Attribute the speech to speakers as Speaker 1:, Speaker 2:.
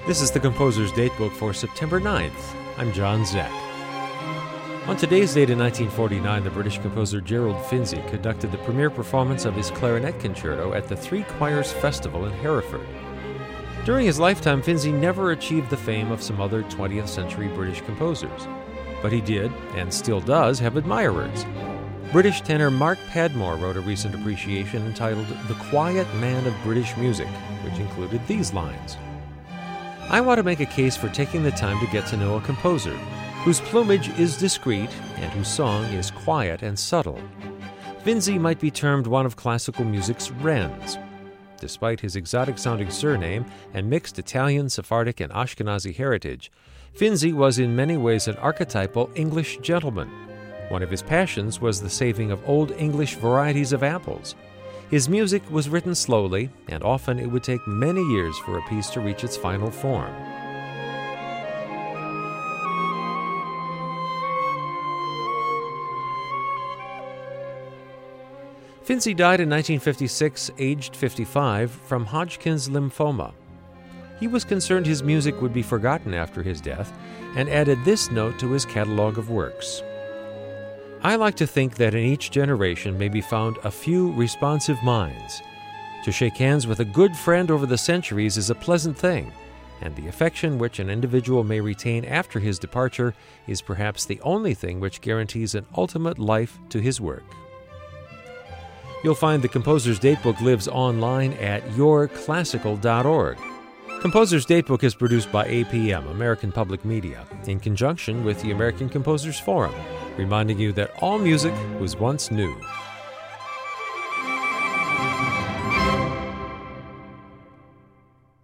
Speaker 1: This is the Composer's Datebook for September 9th. I'm John Zeck. On today's date in 1949, the British composer Gerald Finzi conducted the premiere performance of his clarinet concerto at the Three Choirs Festival in Hereford. During his lifetime, Finzi never achieved the fame of some other 20th century British composers, but he did, and still does, have admirers. British tenor Mark Padmore wrote a recent appreciation entitled The Quiet Man of British Music, which included these lines. I want to make a case for taking the time to get to know a composer whose plumage is discreet and whose song is quiet and subtle. Finzi might be termed one of classical music's wrens. Despite his exotic-sounding surname and mixed Italian, Sephardic, and Ashkenazi heritage, Finzi was in many ways an archetypal English gentleman. One of his passions was the saving of old English varieties of apples. His music was written slowly, and often it would take many years for a piece to reach its final form. Finzi died in 1956, aged 55, from Hodgkin's lymphoma. He was concerned his music would be forgotten after his death, and added this note to his catalog of works. I like to think that in each generation may be found a few responsive minds. To shake hands with a good friend over the centuries is a pleasant thing, and the affection which an individual may retain after his departure is perhaps the only thing which guarantees an ultimate life to his work. You'll find the Composer's Datebook lives online at yourclassical.org. Composer's Datebook is produced by APM, American Public Media, in conjunction with the American Composers Forum, reminding you that all music was once new.